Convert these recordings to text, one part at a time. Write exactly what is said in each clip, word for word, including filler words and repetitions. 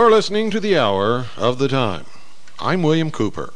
You're listening to the Hour of the Time. I'm William Cooper.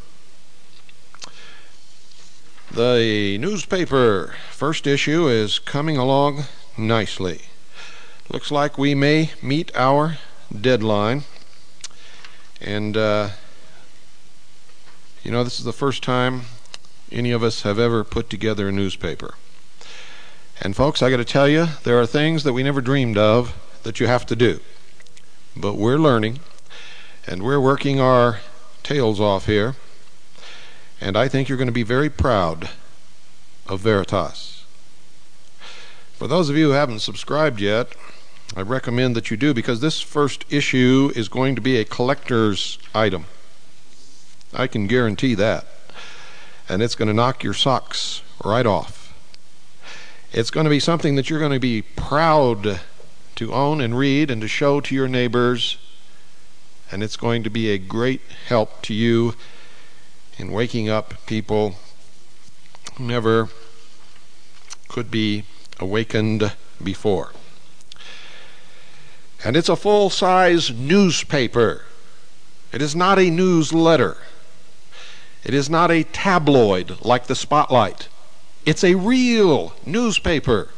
The newspaper first issue is coming along nicely. Looks like we may meet our deadline. And, uh, you know, this is the first time any of us have ever put together a newspaper. And, folks, I got to tell you, there are things that we never dreamed of that you have to do. But we're learning, and we're working our tails off here. And I think you're going to be very proud of Veritas. For those of you who haven't subscribed yet, I recommend that you do, because this first issue is going to be a collector's item. I can guarantee that. And it's going to knock your socks right off. It's going to be something that you're going to be proud to own and read and to show to your neighbors. And it's going to be a great help to you in waking up people who never could be awakened before. And it's a full-size newspaper. It is not a newsletter. It is not a tabloid like the Spotlight. It's a real newspaper.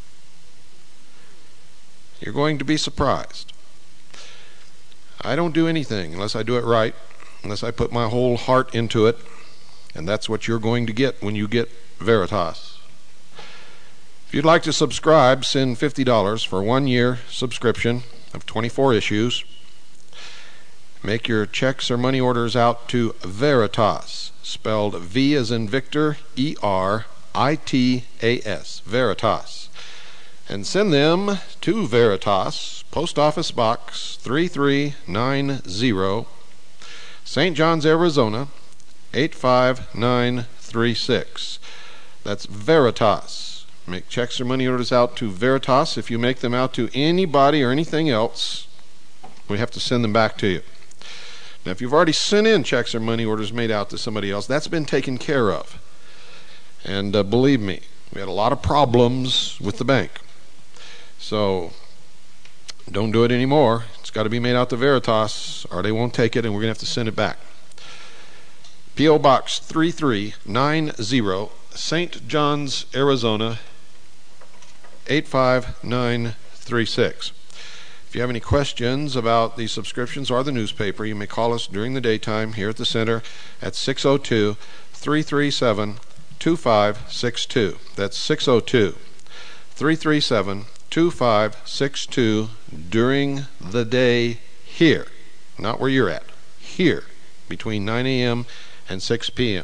You're going to be surprised. I don't do anything unless I do it right, unless I put my whole heart into it, and that's what you're going to get when you get Veritas. If you'd like to subscribe, send fifty dollars for one year subscription of twenty-four issues. Make your checks or money orders out to Veritas, spelled V as in Victor, E R I T A S, Veritas. And send them to Veritas, Post Office Box three three nine zero, Saint John's, Arizona, eight five nine three six. That's Veritas. Make checks or money orders out to Veritas. If you make them out to anybody or anything else, we have to send them back to you. Now, if you've already sent in checks or money orders made out to somebody else, that's been taken care of. And uh, believe me, we had a lot of problems with the bank. So don't do it anymore. It's got to be made out to Veritas, or they won't take it, and we're going to have to send it back. P O. Box three three nine zero, Saint John's, Arizona, eight five nine three six. If you have any questions about the subscriptions or the newspaper, you may call us during the daytime here at the center at six oh two, three three seven, two five six two. That's six oh two, three three seven, two five six two during the day here, not where you're at, here, between nine a.m. and six p.m.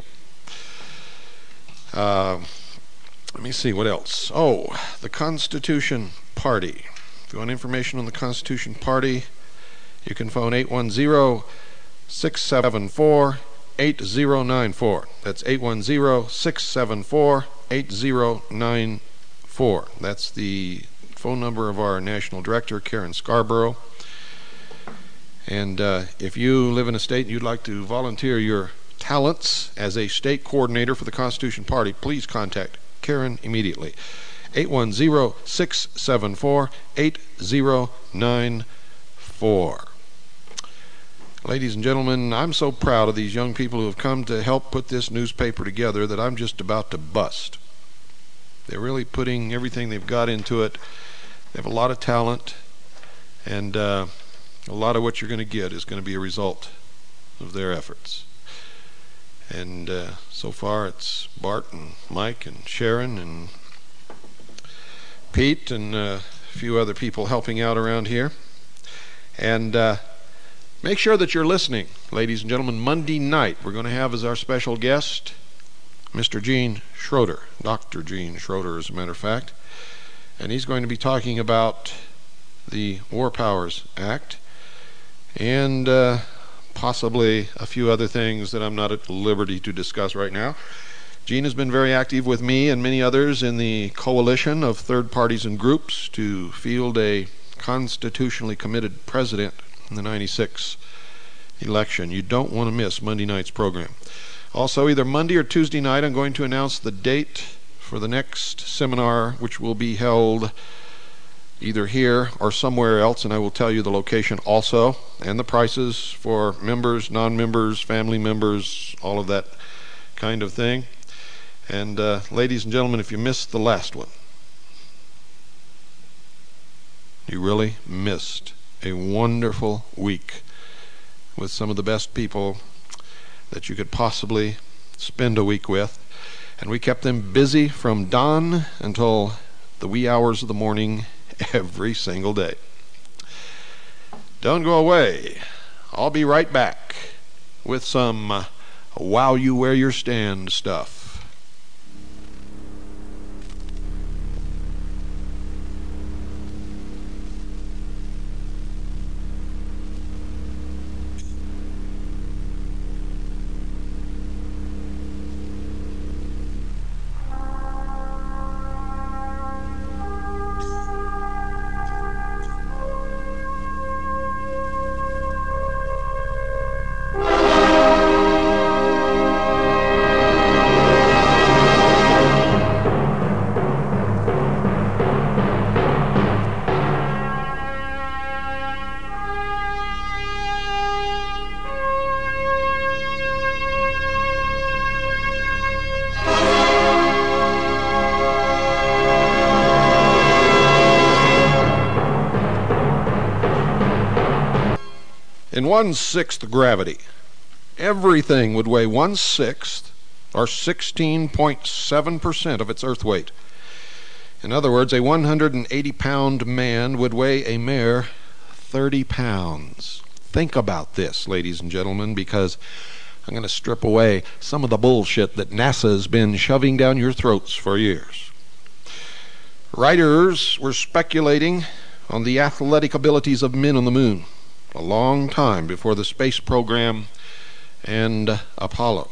Uh, let me see, what else? Oh, the Constitution Party. If you want information on the Constitution Party, you can phone eight one zero, six seven four, eight zero nine four. That's eight one zero, six seven four, eight zero nine four. That's the phone number of our National Director, Karen Scarborough. And uh, if you live in a state and you'd like to volunteer your talents as a state coordinator for the Constitution Party, please contact Karen immediately. eight one zero, six seven four, eight zero nine four. Ladies and gentlemen, I'm so proud of these young people who have come to help put this newspaper together that I'm just about to bust. They're really putting everything they've got into it. They have a lot of talent, and uh, a lot of what you're going to get is going to be a result of their efforts. And uh, so far it's Bart and Mike and Sharon and Pete and uh, a few other people helping out around here. And uh, make sure that you're listening, ladies and gentlemen. Monday night we're going to have as our special guest Mister Gene Schroeder, Doctor Gene Schroeder, as a matter of fact. And he's going to be talking about the War Powers Act and uh, possibly a few other things that I'm not at liberty to discuss right now. Gene has been very active with me and many others in the coalition of third parties and groups to field a constitutionally committed president in the ninety-six election. You don't want to miss Monday night's program. Also, either Monday or Tuesday night, I'm going to announce the date for the next seminar, which will be held either here or somewhere else, and I will tell you the location also, and the prices for members, non-members, family members, all of that kind of thing. And uh, ladies and gentlemen, if you missed the last one, you really missed a wonderful week with some of the best people that you could possibly spend a week with. And we kept them busy from dawn until the wee hours of the morning every single day. Don't go away. I'll be right back with some uh, wow you where your stand stuff. In one-sixth gravity, everything would weigh one-sixth, or sixteen point seven percent of its earth weight. In other words, a one hundred eighty pound man would weigh a mere thirty pounds. Think about this, ladies and gentlemen, because I'm going to strip away some of the bullshit that NASA's been shoving down your throats for years. Writers were speculating on the athletic abilities of men on the moon a long time before the space program and Apollo.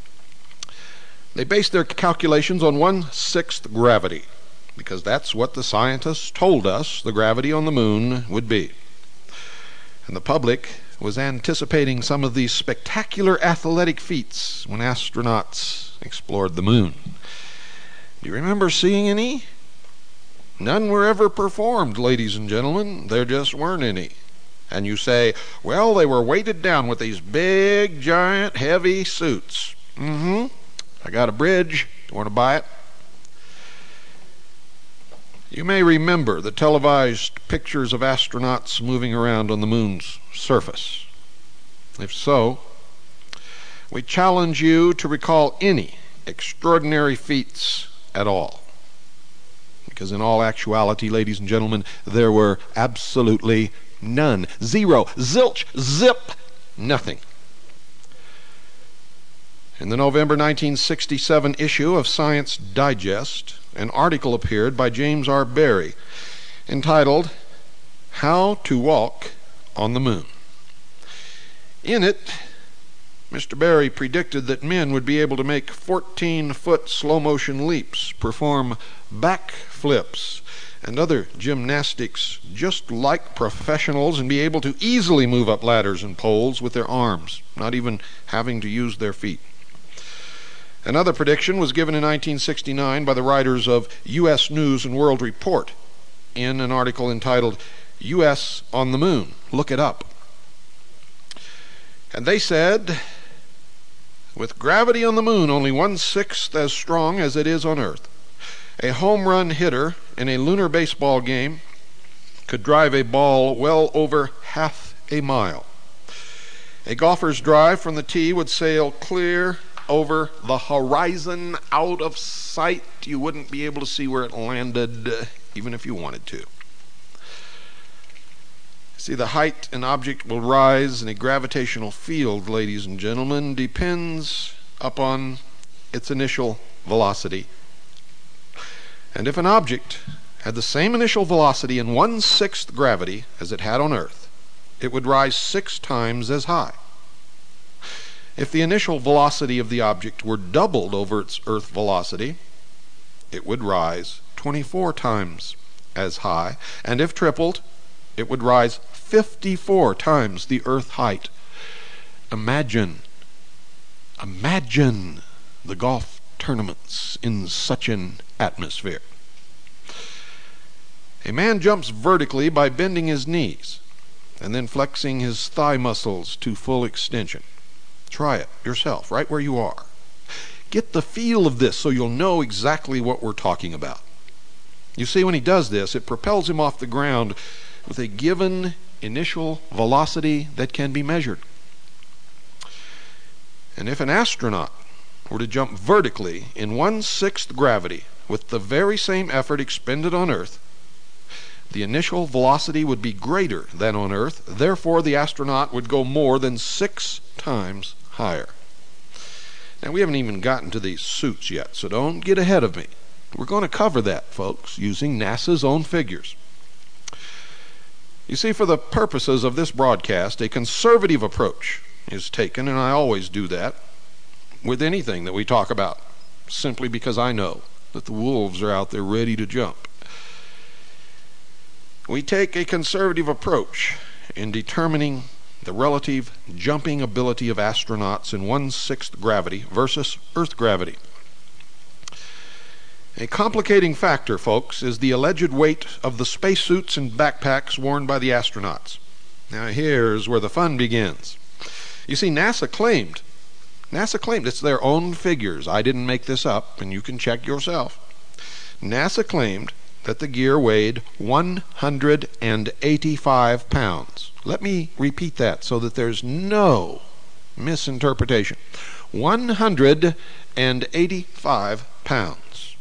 They based their calculations on one-sixth gravity, because that's what the scientists told us the gravity on the moon would be. And the public was anticipating some of these spectacular athletic feats when astronauts explored the moon. Do you remember seeing any? None were ever performed, ladies and gentlemen. There just weren't any. And you say, well, they were weighted down with these big, giant, heavy suits. Mm-hmm. I got a bridge. You want to buy it? You may remember the televised pictures of astronauts moving around on the moon's surface. If so, we challenge you to recall any extraordinary feats at all. Because in all actuality, ladies and gentlemen, there were absolutely none. Zero. Zilch. Zip. Nothing. In the November nineteen sixty-seven issue of Science Digest, an article appeared by James R. Barrie entitled How to Walk on the Moon. In it, Mister Barrie predicted that men would be able to make fourteen-foot slow-motion leaps, perform backflips, and other gymnastics just like professionals, and be able to easily move up ladders and poles with their arms, not even having to use their feet. Another prediction was given in nineteen sixty-nine by the writers of U S News and World Report in an article entitled U S on the Moon. Look it up. And they said, with gravity on the moon only one-sixth as strong as it is on Earth, a home run hitter in a lunar baseball game could drive a ball well over half a mile. A golfer's drive from the tee would sail clear over the horizon, out of sight. You wouldn't be able to see where it landed, uh, even if you wanted to. See, the height an object will rise in a gravitational field, ladies and gentlemen, depends upon its initial velocity. And if an object had the same initial velocity in one-sixth gravity as it had on Earth, it would rise six times as high. If the initial velocity of the object were doubled over its Earth velocity, it would rise twenty-four times as high, and if tripled, it would rise fifty-four times the Earth height. Imagine, imagine the golf tournaments in such an atmosphere. A man jumps vertically by bending his knees and then flexing his thigh muscles to full extension. Try it yourself, right where you are. Get the feel of this so you'll know exactly what we're talking about. You see, when he does this, it propels him off the ground with a given initial velocity that can be measured. And if an astronaut were to jump vertically in one-sixth gravity with the very same effort expended on Earth, the initial velocity would be greater than on Earth. Therefore, the astronaut would go more than six times higher. Now, we haven't even gotten to these suits yet, so don't get ahead of me. We're going to cover that, folks, using NASA's own figures. You see, for the purposes of this broadcast, a conservative approach is taken, and I always do that with anything that we talk about, simply because I know that the wolves are out there ready to jump. We take a conservative approach in determining the relative jumping ability of astronauts in one-sixth gravity versus Earth gravity. A complicating factor, folks, is the alleged weight of the spacesuits and backpacks worn by the astronauts. Now here's where the fun begins. You see, NASA claimed, NASA claimed, it's their own figures. I didn't make this up, and you can check yourself. NASA claimed that the gear weighed one hundred eighty-five pounds. Let me repeat that so that there's no misinterpretation. one hundred eighty-five pounds.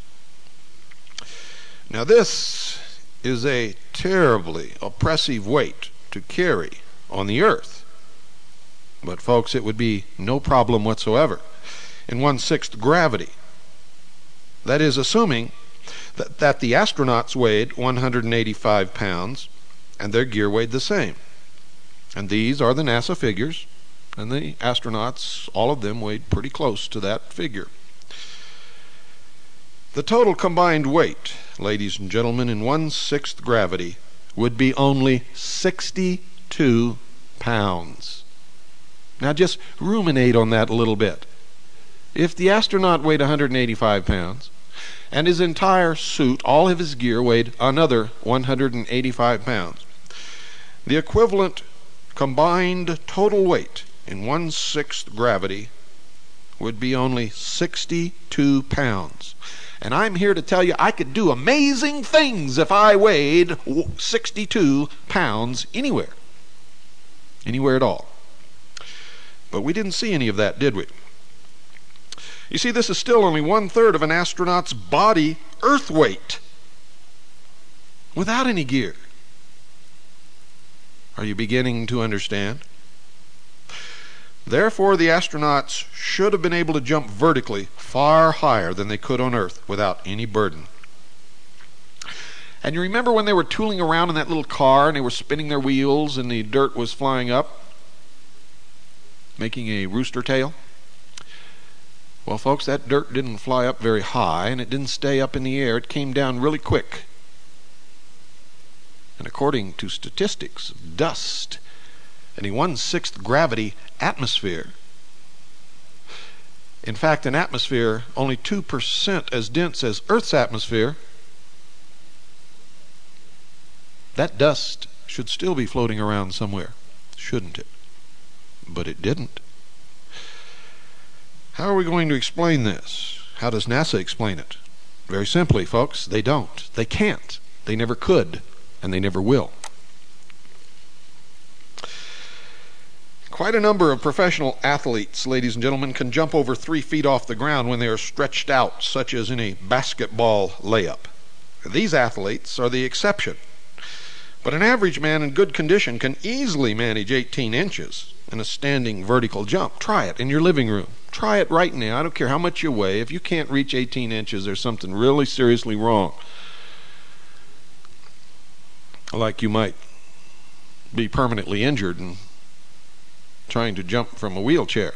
Now this is a terribly oppressive weight to carry on the Earth. But folks, it would be no problem whatsoever in one-sixth gravity. That is, assuming that, that the astronauts weighed one hundred eighty-five pounds and their gear weighed the same. And these are the NASA figures, and the astronauts, all of them, weighed pretty close to that figure. The total combined weight, ladies and gentlemen, in one-sixth gravity would be only sixty-two pounds. Now just ruminate on that a little bit. If the astronaut weighed one hundred eighty-five pounds, and his entire suit, all of his gear, weighed another one hundred eighty-five pounds, the equivalent combined total weight in one-sixth gravity would be only sixty-two pounds. And I'm here to tell you I could do amazing things if I weighed sixty-two pounds anywhere. Anywhere at all. But we didn't see any of that, did we? You see, this is still only one-third of an astronaut's body Earth weight without any gear. Are you beginning to understand? Therefore, the astronauts should have been able to jump vertically far higher than they could on Earth without any burden. And you remember when they were tooling around in that little car and they were spinning their wheels and the dirt was flying up, making a rooster tail? Well, folks, that dirt didn't fly up very high and it didn't stay up in the air. It came down really quick. And according to statistics, dust in a one-sixth gravity atmosphere, in fact, an atmosphere only two percent as dense as Earth's atmosphere, that dust should still be floating around somewhere, shouldn't it? But it didn't. How are we going to explain this? How does NASA explain it? Very simply, folks, they don't. They can't. They never could, and they never will. Quite a number of professional athletes, ladies and gentlemen, can jump over three feet off the ground when they are stretched out, such as in a basketball layup. These athletes are the exception. But an average man in good condition can easily manage eighteen inches in a standing vertical jump. Try it in your living room. Try it right now. I don't care how much you weigh. If you can't reach eighteen inches, there's something really seriously wrong. Like you might be permanently injured and trying to jump from a wheelchair.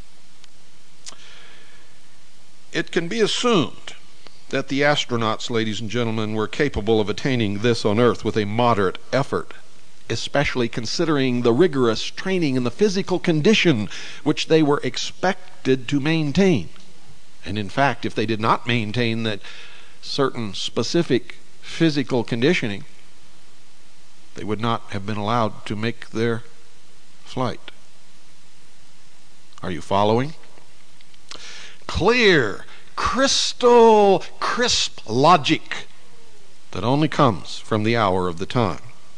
It can be assumed that the astronauts, ladies and gentlemen, were capable of attaining this on Earth with a moderate effort, especially considering the rigorous training and the physical condition which they were expected to maintain. And in fact, if they did not maintain that certain specific physical conditioning, they would not have been allowed to make their flight. Are you following? Clear, crystal crisp logic that only comes from the hour of the time.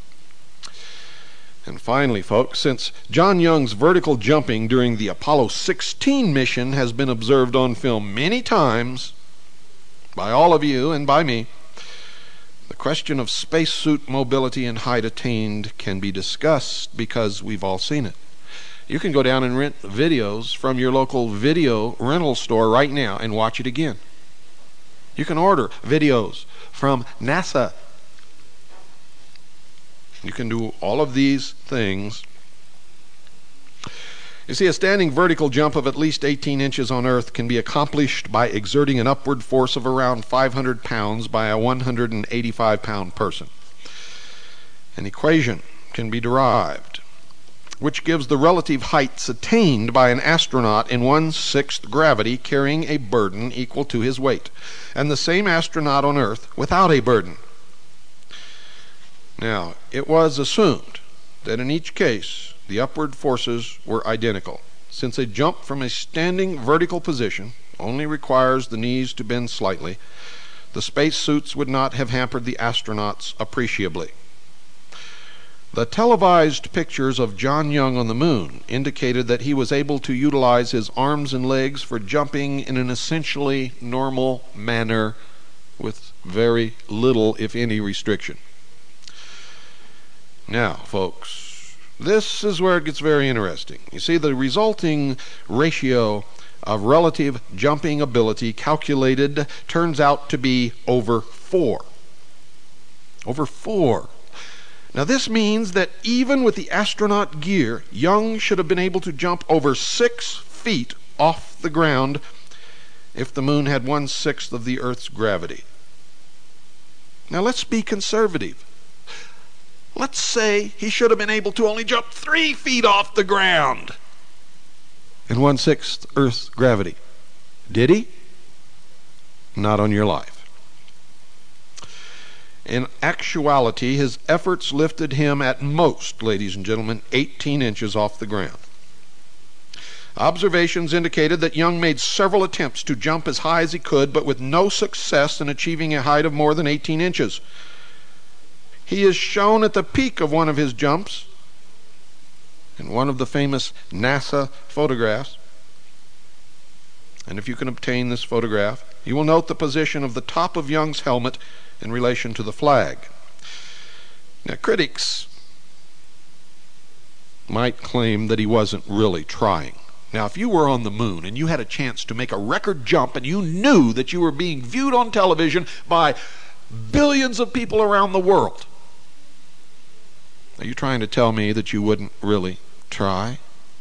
And finally, folks, since John Young's vertical jumping during the Apollo sixteen mission has been observed on film many times by all of you and by me, the question of spacesuit mobility and height attained can be discussed because we've all seen it. You can go down and rent videos from your local video rental store right now and watch it again. You can order videos from NASA. You can do all of these things. You see, a standing vertical jump of at least eighteen inches on Earth can be accomplished by exerting an upward force of around five hundred pounds by a one hundred eighty-five pound person. An equation can be derived which gives the relative heights attained by an astronaut in one-sixth gravity carrying a burden equal to his weight, and the same astronaut on Earth without a burden. Now, it was assumed that in each case the upward forces were identical, since a jump from a standing vertical position only requires the knees to bend slightly. The spacesuits would not have hampered the astronauts appreciably. The televised pictures of John Young on the moon indicated that he was able to utilize his arms and legs for jumping in an essentially normal manner with very little, if any, restriction. Now, folks, this is where it gets very interesting. You see, the resulting ratio of relative jumping ability calculated turns out to be over four. Over four. Now, this means that even with the astronaut gear, Young should have been able to jump over six feet off the ground if the moon had one-sixth of the Earth's gravity. Now, let's be conservative. Let's say he should have been able to only jump three feet off the ground in one-sixth Earth's gravity. Did he? Not on your life. In actuality, his efforts lifted him at most, ladies and gentlemen, eighteen inches off the ground. Observations indicated that Young made several attempts to jump as high as he could, but with no success in achieving a height of more than eighteen inches. He is shown at the peak of one of his jumps in one of the famous NASA photographs. And if you can obtain this photograph, you will note the position of the top of Young's helmet in relation to the flag. Now, critics might claim that he wasn't really trying. Now, if you were on the moon and you had a chance to make a record jump and you knew that you were being viewed on television by billions of people around the world, are you trying to tell me that you wouldn't really try?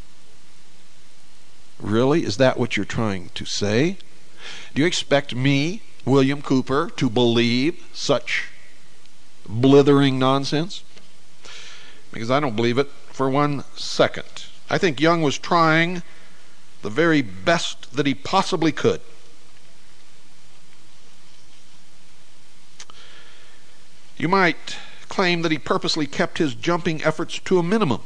Really? Is that what you're trying to say? Do you expect me, William Cooper, to believe such blithering nonsense? Because I don't believe it for one second. I think Young was trying the very best that he possibly could. You might claim that he purposely kept his jumping efforts to a minimum.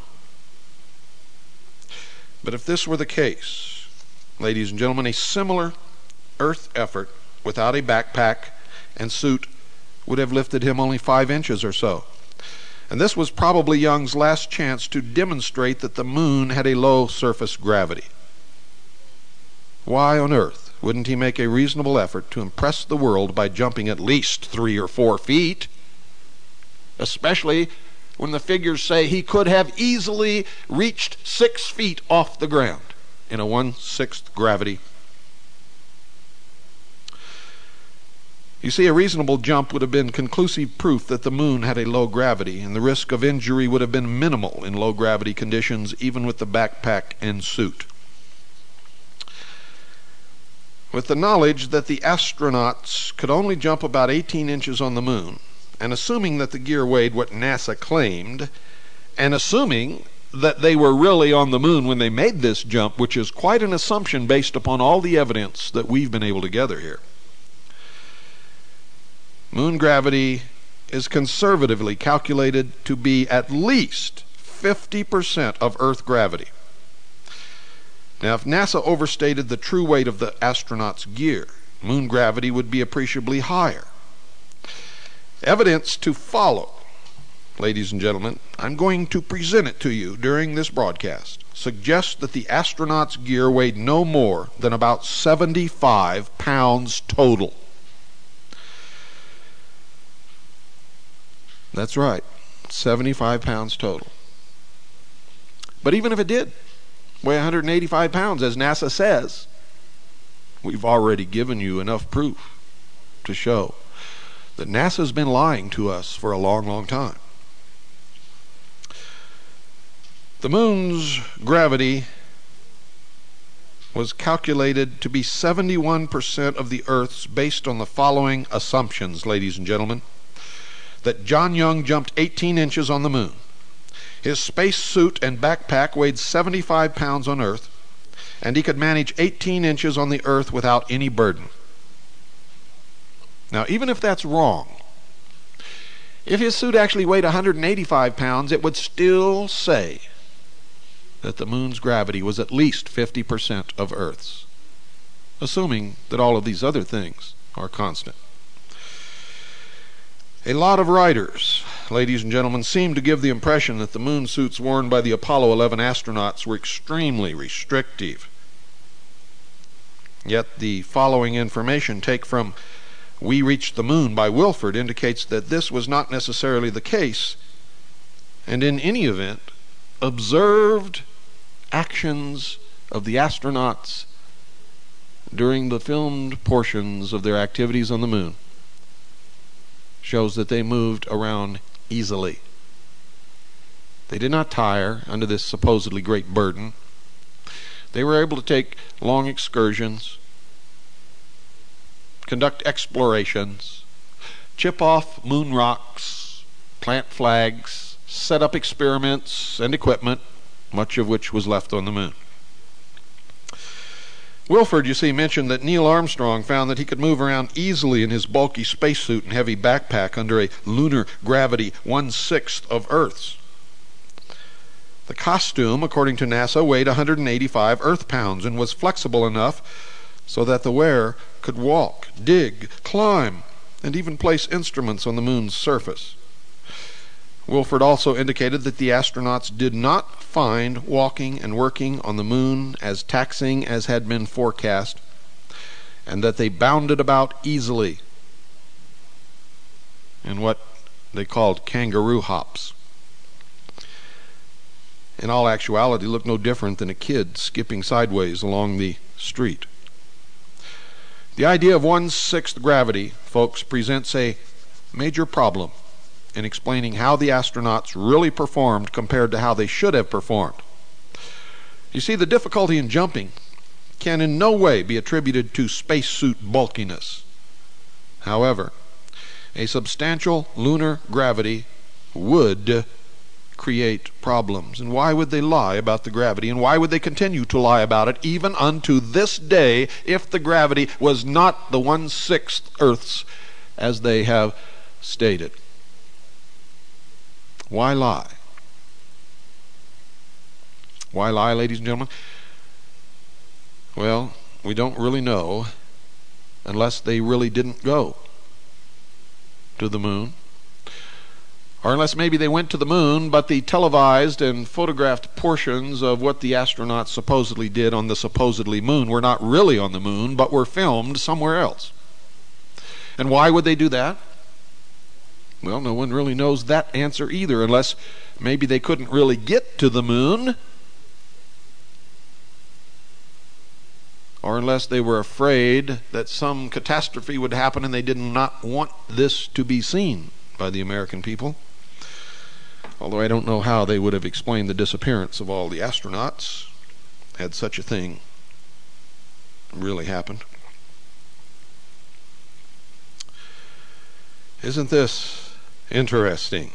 But if this were the case, ladies and gentlemen, a similar Earth effort without a backpack and suit would have lifted him only five inches or so. And this was probably Young's last chance to demonstrate that the moon had a low surface gravity. Why on earth wouldn't he make a reasonable effort to impress the world by jumping at least three or four feet? Especially when the figures say he could have easily reached six feet off the ground in a one-sixth gravity. You see, a reasonable jump would have been conclusive proof that the moon had a low gravity, and the risk of injury would have been minimal in low gravity conditions, even with the backpack and suit. With the knowledge that the astronauts could only jump about eighteen inches on the moon, and assuming that the gear weighed what NASA claimed, and assuming that they were really on the moon when they made this jump, which is quite an assumption based upon all the evidence that we've been able to gather here, moon gravity is conservatively calculated to be at least fifty percent of Earth gravity. Now, if NASA overstated the true weight of the astronauts' gear, moon gravity would be appreciably higher. Evidence to follow, ladies and gentlemen, I'm going to present it to you during this broadcast, suggests that the astronauts' gear weighed no more than about seventy-five pounds total. That's right, seventy-five pounds total. But even if it did weigh one hundred eighty-five pounds, as NASA says, we've already given you enough proof to show that NASA's been lying to us for a long, long time. The moon's gravity was calculated to be seventy-one percent of the Earth's based on the following assumptions, ladies and gentlemen. That John Young jumped eighteen inches on the moon. His space suit and backpack weighed seventy-five pounds on Earth, and he could manage eighteen inches on the Earth without any burden. Now, even if that's wrong, if his suit actually weighed one hundred eighty-five pounds, it would still say that the moon's gravity was at least fifty percent of Earth's, assuming that all of these other things are constant. A lot of writers, ladies and gentlemen, seem to give the impression that the moon suits worn by the Apollo eleven astronauts were extremely restrictive. Yet the following information, taken from We Reached the Moon by Wilford, indicates that this was not necessarily the case, and in any event, observed actions of the astronauts during the filmed portions of their activities on the moon shows that they moved around easily. They did not tire under this supposedly great burden. They were able to take long excursions, conduct explorations, chip off moon rocks, plant flags, set up experiments and equipment, much of which was left on the moon. Wilford, you see, mentioned that Neil Armstrong found that he could move around easily in his bulky spacesuit and heavy backpack under a lunar gravity one-sixth of Earth's. The costume, according to NASA, weighed one hundred eighty-five Earth pounds and was flexible enough so that the wearer could walk, dig, climb, and even place instruments on the moon's surface. Wilford also indicated that the astronauts did not find walking and working on the moon as taxing as had been forecast, and that they bounded about easily in what they called kangaroo hops. In all actuality, looked no different than a kid skipping sideways along the street. The idea of one-sixth gravity, folks, presents a major problem in explaining how the astronauts really performed compared to how they should have performed. You see, the difficulty in jumping can in no way be attributed to spacesuit bulkiness. However, a substantial lunar gravity would create problems. And why would they lie about the gravity? And why would they continue to lie about it even unto this day if the gravity was not the one-sixth Earth's as they have stated? Why lie? Why lie, ladies and gentlemen? Well, we don't really know unless they really didn't go to the moon. Or unless maybe they went to the moon, but the televised and photographed portions of what the astronauts supposedly did on the supposedly moon were not really on the moon, but were filmed somewhere else. And why would they do that? Well, no one really knows that answer either, unless maybe they couldn't really get to the moon, or unless they were afraid that some catastrophe would happen and they did not want this to be seen by the American people. Although I don't know how they would have explained the disappearance of all the astronauts had such a thing really happened. Isn't this interesting?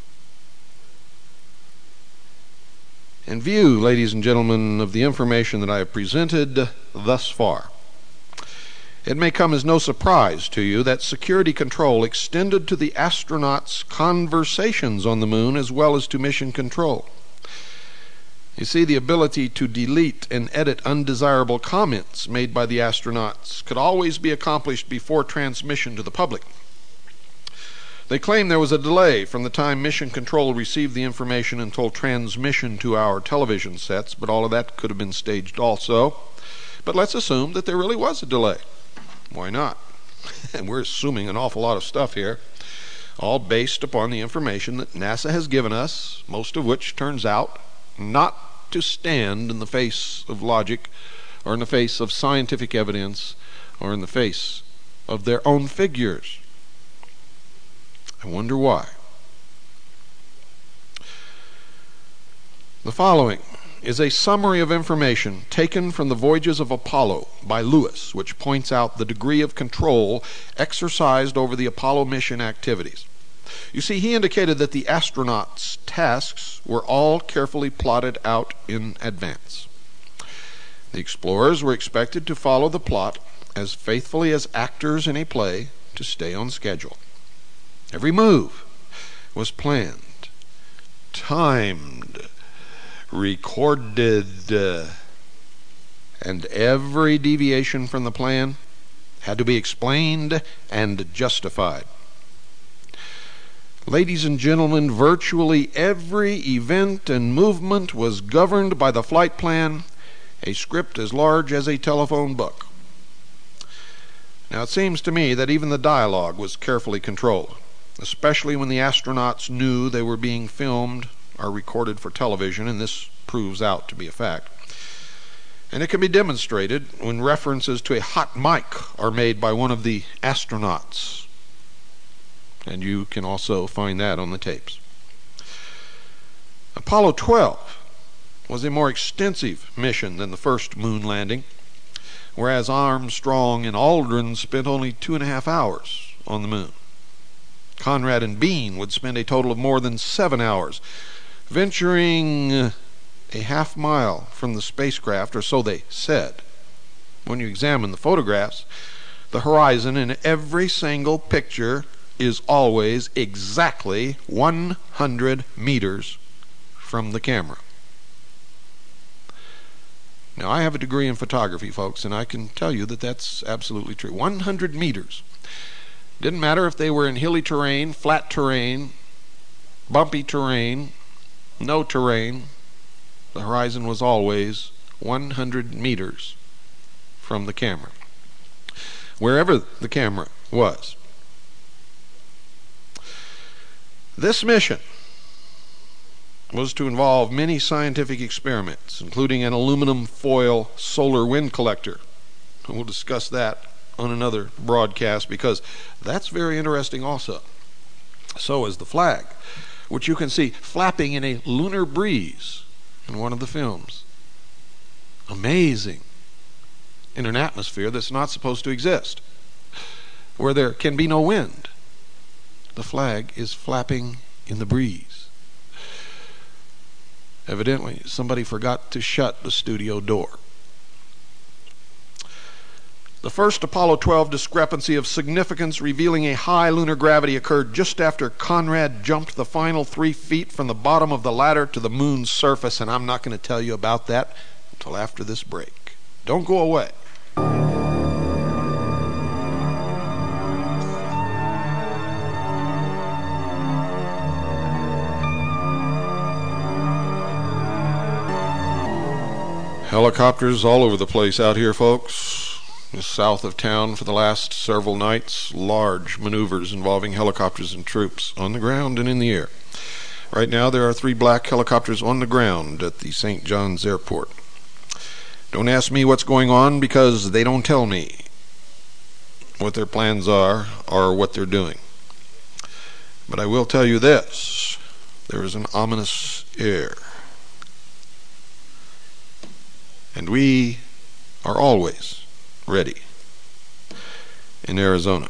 In view, ladies and gentlemen, of the information that I have presented thus far, It may come as no surprise to you that security control extended to the astronauts' conversations on the moon as well as to mission control. You see, the ability to delete and edit undesirable comments made by the astronauts could always be accomplished before transmission to the public. They claim there was a delay from the time Mission Control received the information until transmission to our television sets, but all of that could have been staged also. But let's assume that there really was a delay. Why not? And we're assuming an awful lot of stuff here, all based upon the information that NASA has given us, most of which turns out not to stand in the face of logic or in the face of scientific evidence or in the face of their own figures. I wonder why. The following is a summary of information taken from the Voyages of Apollo by Lewis, which points out the degree of control exercised over the Apollo mission activities. You see, he indicated that the astronauts' tasks were all carefully plotted out in advance. The explorers were expected to follow the plot as faithfully as actors in a play to stay on schedule. Every move was planned, timed, recorded, uh, and every deviation from the plan had to be explained and justified. Ladies and gentlemen, virtually every event and movement was governed by the flight plan, a script as large as a telephone book. Now, it seems to me that even the dialogue was carefully controlled, especially when the astronauts knew they were being filmed or recorded for television, and this proves out to be a fact. And it can be demonstrated when references to a hot mic are made by one of the astronauts. And you can also find that on the tapes. Apollo twelve was a more extensive mission than the first moon landing, whereas Armstrong and Aldrin spent only two and a half hours on the moon. Conrad and Bean would spend a total of more than seven hours venturing a half mile from the spacecraft, or so they said. When you examine the photographs, the horizon in every single picture is always exactly one hundred meters from the camera. Now, I have a degree in photography, folks, and I can tell you that that's absolutely true. one hundred meters. Didn't matter if they were in hilly terrain, flat terrain, bumpy terrain, no terrain. The horizon was always one hundred meters from the camera, wherever the camera was. This mission was to involve many scientific experiments, including an aluminum foil solar wind collector. And we'll discuss that on another broadcast, because that's very interesting also. So is the flag, which you can see flapping in a lunar breeze in one of the films. Amazing. In an atmosphere that's not supposed to exist, where there can be no wind. The flag is flapping in the breeze. Evidently, somebody forgot to shut the studio door. The first Apollo twelve discrepancy of significance revealing a high lunar gravity occurred just after Conrad jumped the final three feet from the bottom of the ladder to the moon's surface, and I'm not going to tell you about that until after this break. Don't go away. Helicopters all over the place out here, folks. Just south of town for the last several nights, large maneuvers involving helicopters and troops on the ground and in the air. Right now there are three black helicopters on the ground at the Saint John's Airport. Don't ask me what's going on, because they don't tell me what their plans are or what they're doing. But I will tell you this: there is an ominous air. And we are always ready in Arizona.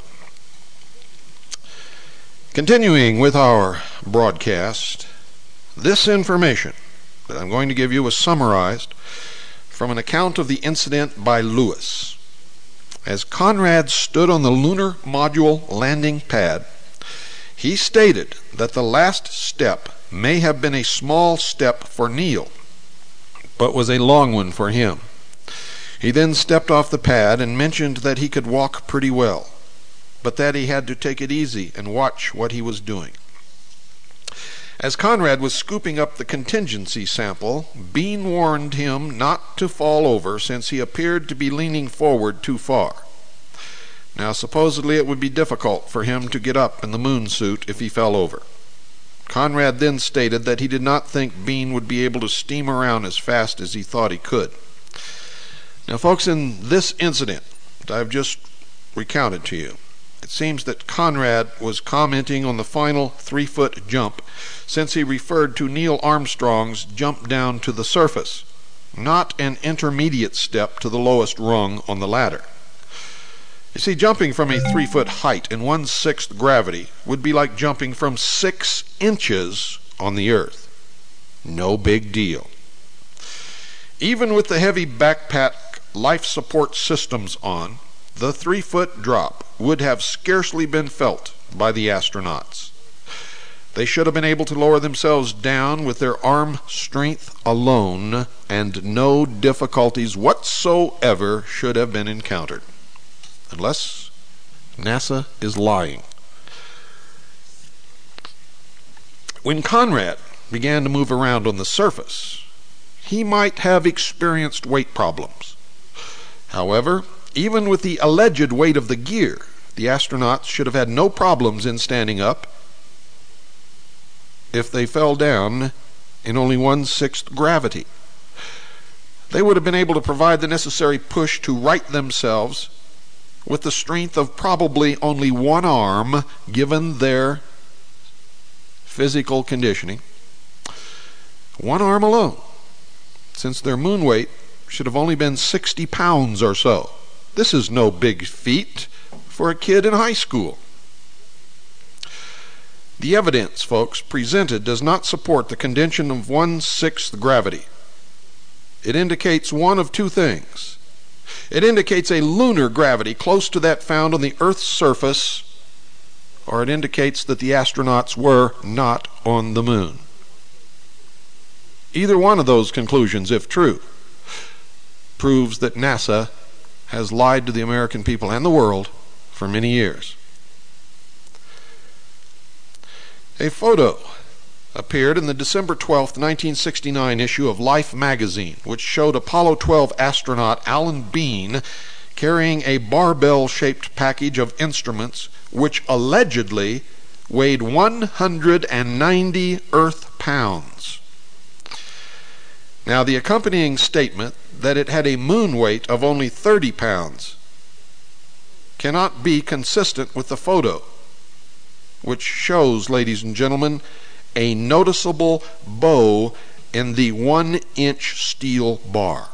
Continuing with our broadcast, this information that I'm going to give you was summarized from an account of the incident by Lewis. As Conrad stood on the lunar module landing pad, he stated that the last step may have been a small step for Neil, but was a long one for him. He then stepped off the pad and mentioned that he could walk pretty well, but that he had to take it easy and watch what he was doing. As Conrad was scooping up the contingency sample, Bean warned him not to fall over since he appeared to be leaning forward too far. Now, supposedly it would be difficult for him to get up in the moon suit if he fell over. Conrad then stated that he did not think Bean would be able to steam around as fast as he thought he could. Now, folks, in this incident that I've just recounted to you, it seems that Conrad was commenting on the final three-foot jump since he referred to Neil Armstrong's jump down to the surface, not an intermediate step to the lowest rung on the ladder. You see, jumping from a three-foot height in one-sixth gravity would be like jumping from six inches on the earth. No big deal. Even with the heavy backpack life support systems on, the three-foot drop would have scarcely been felt by the astronauts. They should have been able to lower themselves down with their arm strength alone, and no difficulties whatsoever should have been encountered. Unless NASA is lying. When Conrad began to move around on the surface, he might have experienced weight problems. However, even with the alleged weight of the gear, the astronauts should have had no problems in standing up if they fell down in only one-sixth gravity. They would have been able to provide the necessary push to right themselves with the strength of probably only one arm, given their physical conditioning. One arm alone, since their moon weight should have only been sixty pounds or so. This is no big feat for a kid in high school. The evidence, folks, presented does not support the condition of one-sixth gravity. It indicates one of two things. It indicates a lunar gravity close to that found on the Earth's surface, or it indicates that the astronauts were not on the moon. Either one of those conclusions, if true, proves that NASA has lied to the American people and the world for many years. A photo appeared in the December twelfth, nineteen sixty-nine issue of Life magazine, which showed Apollo twelve astronaut Alan Bean carrying a barbell-shaped package of instruments which allegedly weighed one hundred ninety Earth pounds. Now, the accompanying statement that it had a moon weight of only thirty pounds cannot be consistent with the photo, which shows, ladies and gentlemen, a noticeable bow in the one-inch steel bar.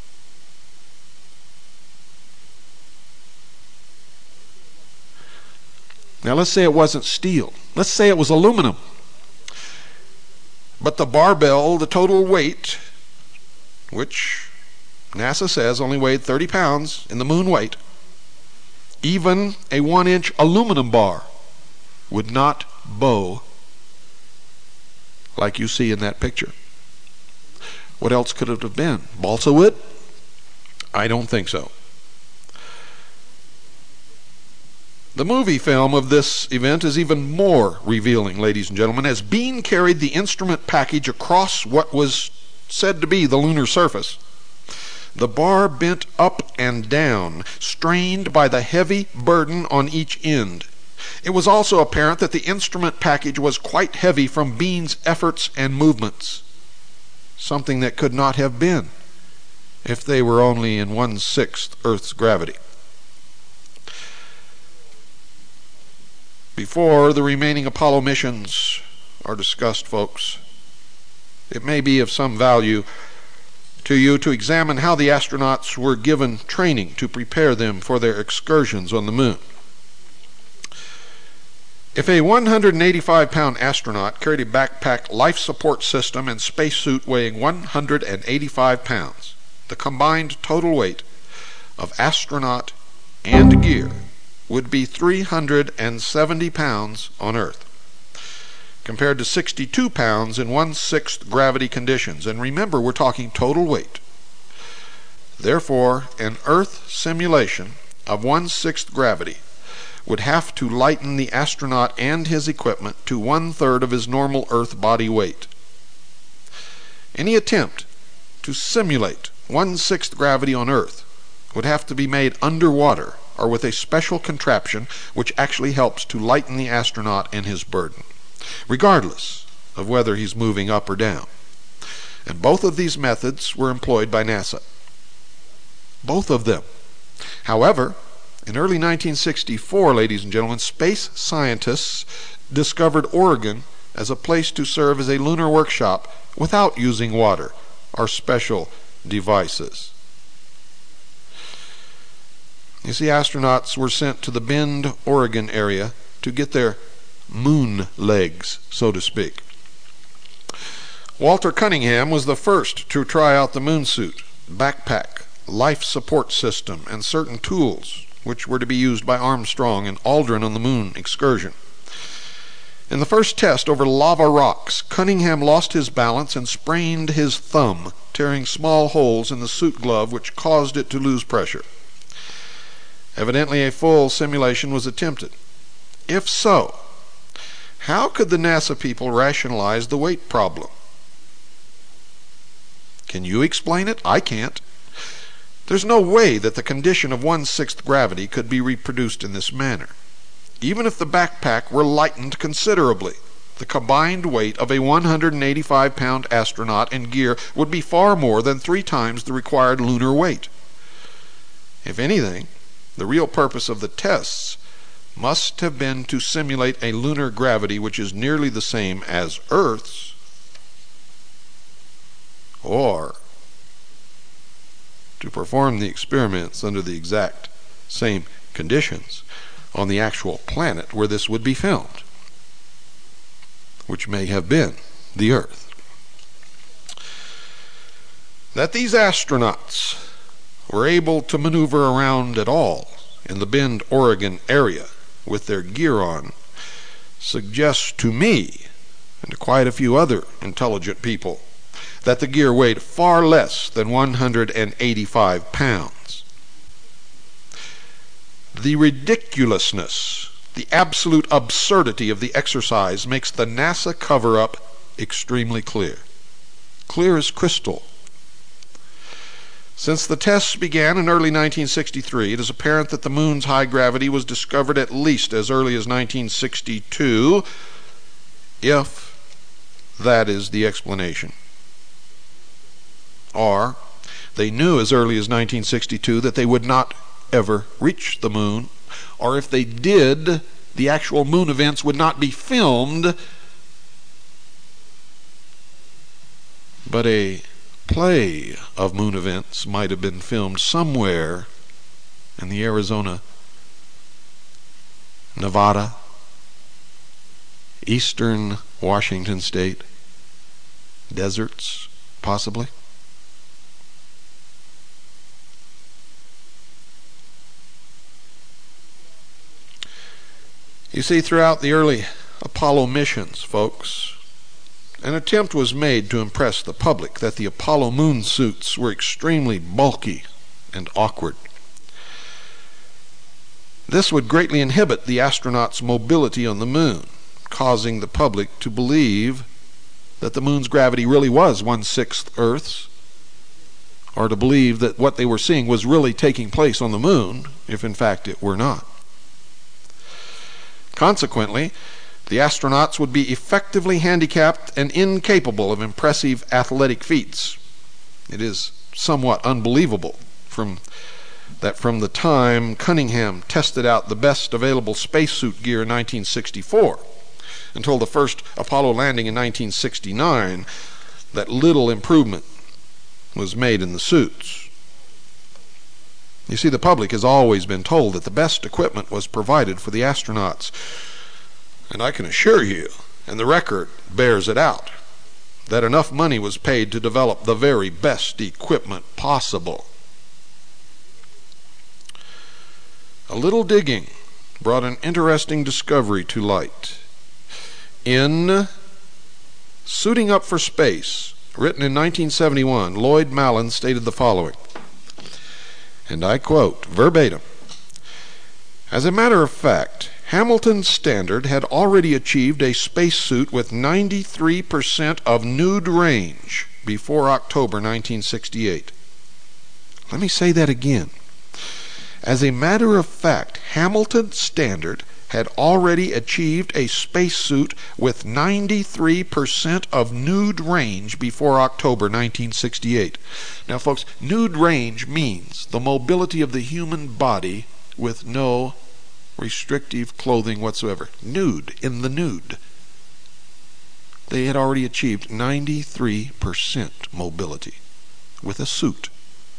Now, let's say it wasn't steel. Let's say it was aluminum. But the barbell, the total weight, which NASA says only weighed thirty pounds in the moon weight, even a one-inch aluminum bar would not bow like you see in that picture. What else could it have been? Balsa wood? I don't think so. The movie film of this event is even more revealing, ladies and gentlemen, as Bean carried the instrument package across what was said to be the lunar surface. The bar bent up and down, strained by the heavy burden on each end. It was also apparent that the instrument package was quite heavy from Bean's efforts and movements, something that could not have been if they were only in one-sixth Earth's gravity. Before the remaining Apollo missions are discussed, folks, it may be of some value to you to examine how the astronauts were given training to prepare them for their excursions on the moon. If a one hundred eighty-five pound astronaut carried a backpack life support system and spacesuit weighing one hundred eighty-five pounds, the combined total weight of astronaut and gear would be three hundred seventy pounds on Earth, compared to sixty-two pounds in one-sixth gravity conditions. And remember, we're talking total weight. Therefore, an Earth simulation of one-sixth gravity would have to lighten the astronaut and his equipment to one-third of his normal Earth body weight. Any attempt to simulate one-sixth gravity on Earth would have to be made underwater or with a special contraption which actually helps to lighten the astronaut and his burden, regardless of whether he's moving up or down. And both of these methods were employed by NASA. Both of them. However, in early nineteen sixty-four, ladies and gentlemen, space scientists discovered Oregon as a place to serve as a lunar workshop without using water or special devices. You see, astronauts were sent to the Bend, Oregon area to get their moon legs, so to speak. Walter Cunningham was the first to try out the moon suit, backpack, life support system, and certain tools which were to be used by Armstrong and Aldrin on the moon excursion. In the first test over lava rocks, Cunningham lost his balance and sprained his thumb, tearing small holes in the suit glove which caused it to lose pressure. Evidently a full simulation was attempted. If so, how could the NASA people rationalize the weight problem? Can you explain it? I can't. There's no way that the condition of one-sixth gravity could be reproduced in this manner. Even if the backpack were lightened considerably, the combined weight of a one hundred eighty-five pound astronaut and gear would be far more than three times the required lunar weight. If anything, the real purpose of the tests must have been to simulate a lunar gravity which is nearly the same as Earth's, or to perform the experiments under the exact same conditions on the actual planet where this would be filmed, which may have been the Earth. That these astronauts were able to maneuver around at all in the Bend, Oregon area with their gear on suggests to me, and to quite a few other intelligent people, that the gear weighed far less than one hundred eighty-five pounds. The ridiculousness, the absolute absurdity of the exercise makes the NASA cover-up extremely clear. Clear as crystal. Since the tests began in early nineteen sixty-three, it is apparent that the moon's high gravity was discovered at least as early as nineteen sixty-two, if that is the explanation. Or they knew as early as nineteen sixty-two that they would not ever reach the moon, or if they did, the actual moon events would not be filmed, but a play of moon events might have been filmed somewhere in the Arizona, Nevada, eastern Washington state deserts, possibly. You see, throughout the early Apollo missions, folks, an attempt was made to impress the public that the Apollo moon suits were extremely bulky and awkward. This would greatly inhibit the astronauts' mobility on the moon, causing the public to believe that the moon's gravity really was one-sixth Earth's, or to believe that what they were seeing was really taking place on the moon, if in fact it were not. Consequently, the astronauts would be effectively handicapped and incapable of impressive athletic feats. It is somewhat unbelievable from that from the time Cunningham tested out the best available spacesuit gear in nineteen sixty-four until the first Apollo landing in nineteen sixty-nine, that little improvement was made in the suits. You see, the public has always been told that the best equipment was provided for the astronauts. And I can assure you, and the record bears it out, that enough money was paid to develop the very best equipment possible. A little digging brought an interesting discovery to light. In Suiting Up for Space, written in nineteen seventy-one, Lloyd Malin stated the following, and I quote verbatim, "As a matter of fact, Hamilton Standard had already achieved a spacesuit with ninety-three percent of nude range before October nineteen sixty-eight. Let me say that again. As a matter of fact, Hamilton Standard had already achieved a spacesuit with ninety-three percent of nude range before October nineteen sixty-eight. Now, folks, nude range means the mobility of the human body with no restrictive clothing whatsoever. Nude, in the nude. They had already achieved ninety-three percent mobility with a suit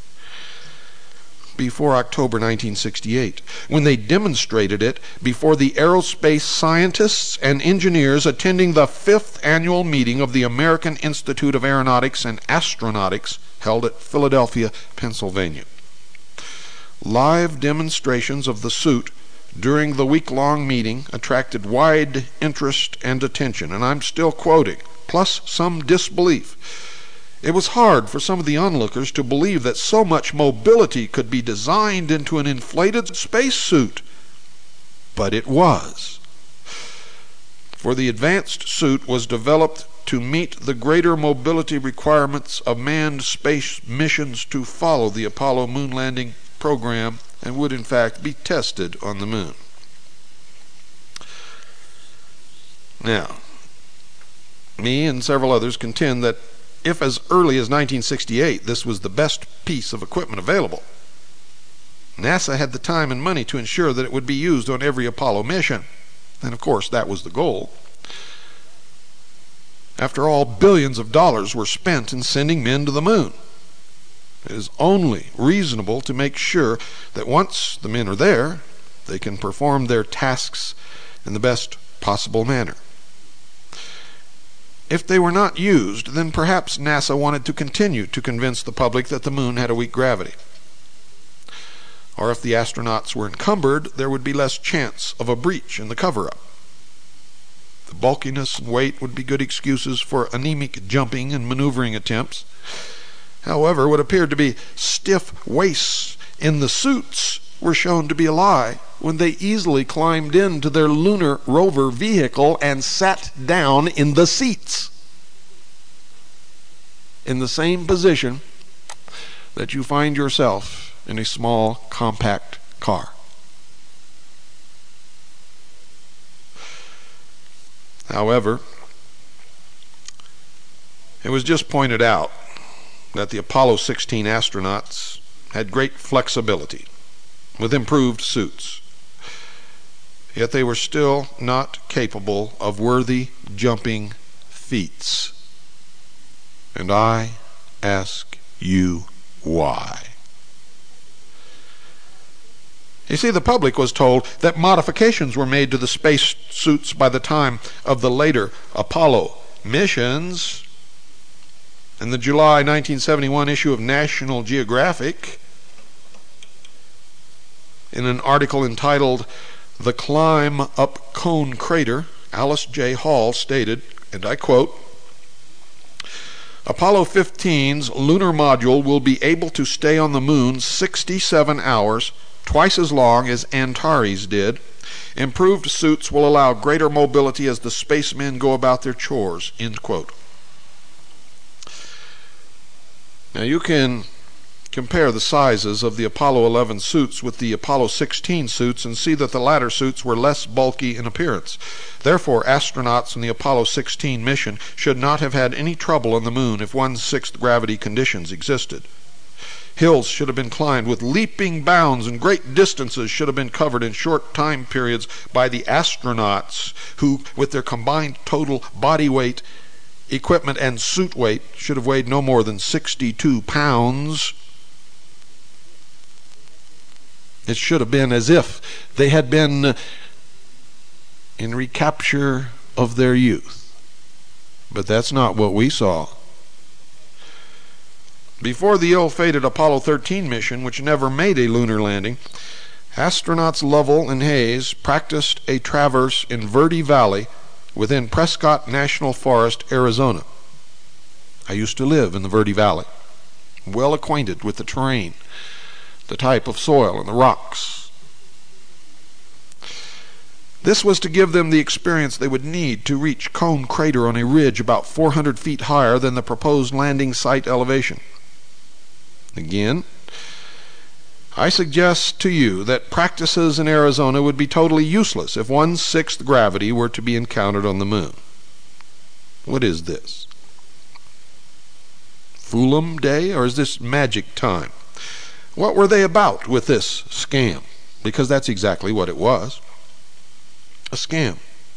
before October nineteen sixty-eight, when they demonstrated it before the aerospace scientists and engineers attending the fifth annual meeting of the American Institute of Aeronautics and Astronautics held at Philadelphia, Pennsylvania. Live demonstrations of the suit during the week-long meeting attracted wide interest and attention, and I'm still quoting, plus some disbelief. It was hard for some of the onlookers to believe that so much mobility could be designed into an inflated spacesuit, but it was. For the advanced suit was developed to meet the greater mobility requirements of manned space missions to follow the Apollo moon landing program and would in fact be tested on the moon. Now, me and several others contend that if as early as nineteen sixty-eight this was the best piece of equipment available, NASA had the time and money to ensure that it would be used on every Apollo mission. And of course that was the goal. After all, billions of dollars were spent in sending men to the moon. It is only reasonable to make sure that once the men are there, they can perform their tasks in the best possible manner. If they were not used, then perhaps NASA wanted to continue to convince the public that the moon had a weak gravity. Or if the astronauts were encumbered, there would be less chance of a breach in the cover-up. The bulkiness and weight would be good excuses for anemic jumping and maneuvering attempts. However, what appeared to be stiff waists in the suits were shown to be a lie when they easily climbed into their lunar rover vehicle and sat down in the seats, in the same position that you find yourself in a small, compact car. However, it was just pointed out that the Apollo sixteen astronauts had great flexibility with improved suits. Yet they were still not capable of worthy jumping feats. And I ask you why. You see, the public was told that modifications were made to the space suits by the time of the later Apollo missions. In the July nineteen seventy-one issue of National Geographic, in an article entitled "The Climb Up Cone Crater," Alice J. Hall stated, and I quote, "Apollo fifteen's lunar module will be able to stay on the moon sixty-seven hours, twice as long as Antares did. Improved suits will allow greater mobility as the spacemen go about their chores," end quote. Now you can compare the sizes of the Apollo eleven suits with the Apollo sixteen suits and see that the latter suits were less bulky in appearance. Therefore, astronauts in the Apollo sixteen mission should not have had any trouble on the moon if one-sixth gravity conditions existed. Hills should have been climbed with leaping bounds, and great distances should have been covered in short time periods by the astronauts who, with their combined total body weight, equipment, and suit weight, should have weighed no more than sixty-two pounds. It should have been as if they had been in recapture of their youth. But that's not what we saw. Before the ill-fated Apollo thirteen mission, which never made a lunar landing, Astronauts Lovell and Hayes practiced a traverse in Verde Valley within Prescott National Forest, Arizona. I used to live in the Verde Valley, well acquainted with the terrain, the type of soil, and the rocks. This was to give them the experience they would need to reach Cone Crater on a ridge about four hundred feet higher than the proposed landing site elevation. Again, I suggest to you that practices in Arizona would be totally useless if one-sixth gravity were to be encountered on the moon. What is this? Foolum Day, or is this magic time? What were they about with this scam? Because that's exactly what it was. A scam.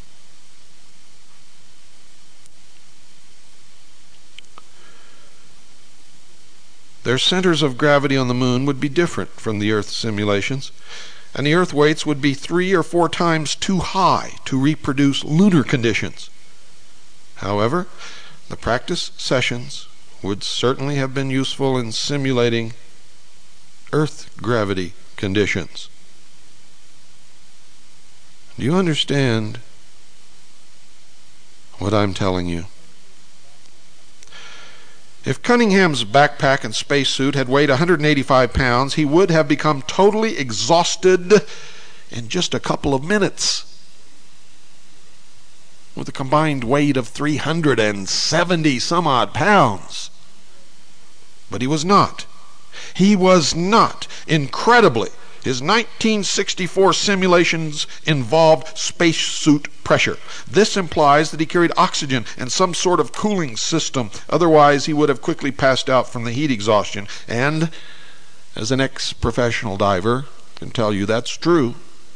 Their centers of gravity on the moon would be different from the Earth simulations, and the Earth weights would be three or four times too high to reproduce lunar conditions. However, the practice sessions would certainly have been useful in simulating Earth gravity conditions. Do you understand what I'm telling you? If Cunningham's backpack and spacesuit had weighed one hundred eighty-five pounds, he would have become totally exhausted in just a couple of minutes. With a combined weight of three hundred seventy some odd pounds. But he was not. He was not. Incredibly, his nineteen sixty-four simulations involved spacesuit pressure. This implies that he carried oxygen and some sort of cooling system. Otherwise, he would have quickly passed out from the heat exhaustion. And, as an ex-professional diver, I can tell you that's true.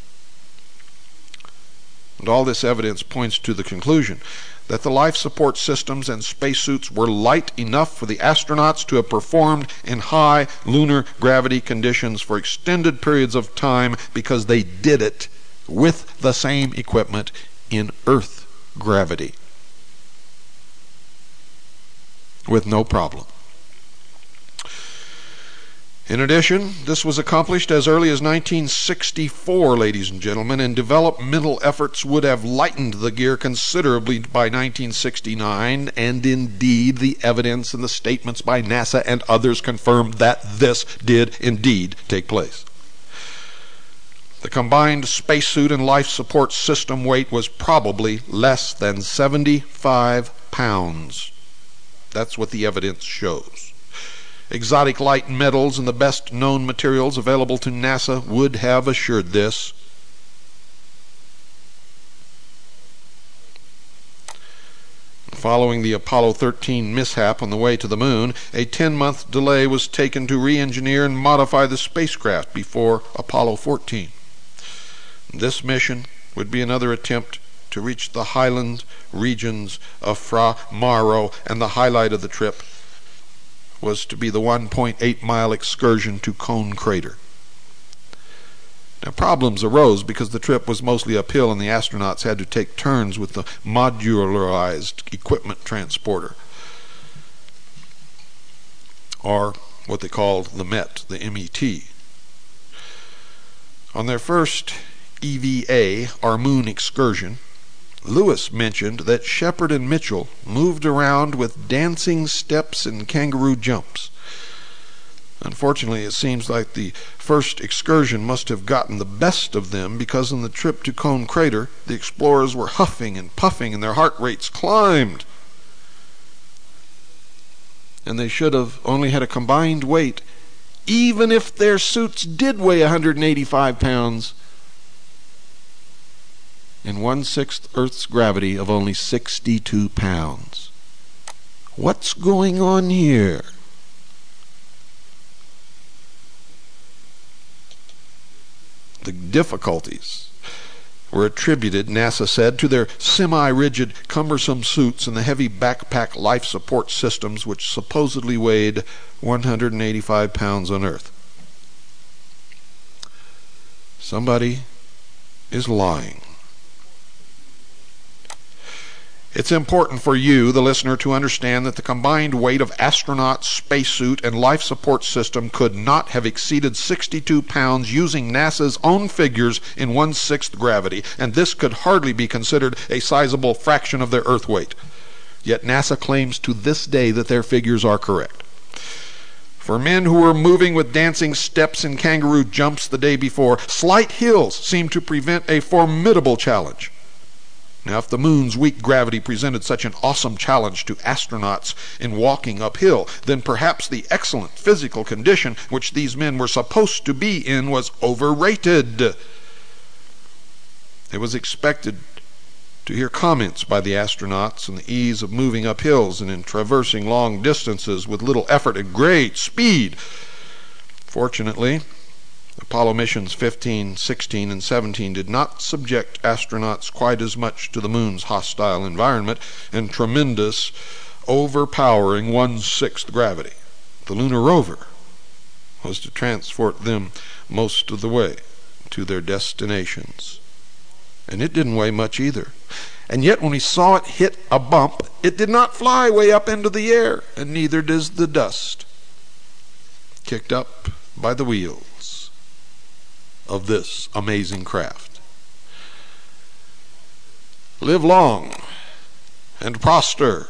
And all this evidence points to the conclusion that the life support systems and spacesuits were light enough for the astronauts to have performed in high lunar gravity conditions for extended periods of time because they did it with the same equipment in Earth gravity with no problem. In addition, this was accomplished as early as nineteen sixty-four, ladies and gentlemen, and developmental efforts would have lightened the gear considerably by nineteen sixty-nine, and indeed the evidence and the statements by NASA and others confirmed that this did indeed take place. The combined spacesuit and life support system weight was probably less than seventy-five pounds. That's what the evidence shows. Exotic light metals and the best known materials available to NASA would have assured this. Following the Apollo thirteen mishap on the way to the moon, a ten-month delay was taken to re-engineer and modify the spacecraft before Apollo fourteen. This mission would be another attempt to reach the highland regions of Fra Mauro, and the highlight of the trip was to be the one point eight mile excursion to Cone Crater. Now, problems arose because the trip was mostly uphill and the astronauts had to take turns with the modularized equipment transporter, or what they called the M E T, the M E T. On their first E V A, or moon excursion, Lewis mentioned that Shepard and Mitchell moved around with dancing steps and kangaroo jumps. Unfortunately, it seems like the first excursion must have gotten the best of them, because on the trip to Cone Crater, the explorers were huffing and puffing and their heart rates climbed. And they should have only had a combined weight, even if their suits did weigh one hundred eighty-five pounds, in one-sixth Earth's gravity of only sixty-two pounds. What's going on here? The difficulties were attributed, NASA said, to their semi-rigid, cumbersome suits and the heavy backpack life support systems which supposedly weighed one hundred eighty-five pounds on Earth. Somebody is lying. It's important for you, the listener, to understand that the combined weight of astronaut, spacesuit, and life support system could not have exceeded sixty-two pounds using NASA's own figures in one-sixth gravity, and this could hardly be considered a sizable fraction of their Earth weight. Yet NASA claims to this day that their figures are correct. For men who were moving with dancing steps and kangaroo jumps the day before, slight hills seemed to present a formidable challenge. Now, if the moon's weak gravity presented such an awesome challenge to astronauts in walking uphill, then perhaps the excellent physical condition which these men were supposed to be in was overrated. It was expected to hear comments by the astronauts on the ease of moving up hills and in traversing long distances with little effort and great speed. Fortunately, Apollo missions fifteen, sixteen, and seventeen did not subject astronauts quite as much to the moon's hostile environment and tremendous, overpowering one-sixth gravity. The lunar rover was to transport them most of the way to their destinations. And it didn't weigh much either. And yet when we saw it hit a bump, it did not fly way up into the air, and neither does the dust kicked up by the wheels of this amazing craft. Live long and prosper,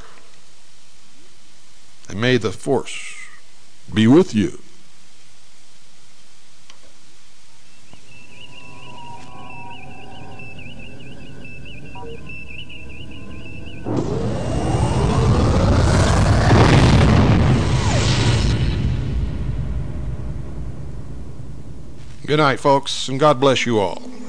and may the force be with you. Good night, folks, and God bless you all.